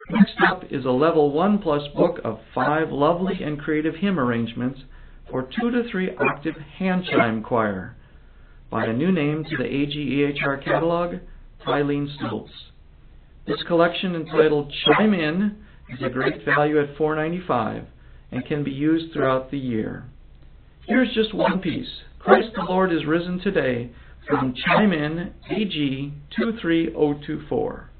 Next up is a Level 1 Plus book of 5 lovely and creative hymn arrangements for 2 to 3 octave hand chime choir by a new name to the AGEHR catalog, Tylene Stoltz. This collection, entitled Chime In, is a great value at $4.95 and can be used throughout the year. Here's just one piece, Christ the Lord is Risen Today, from Chime In AG 23024.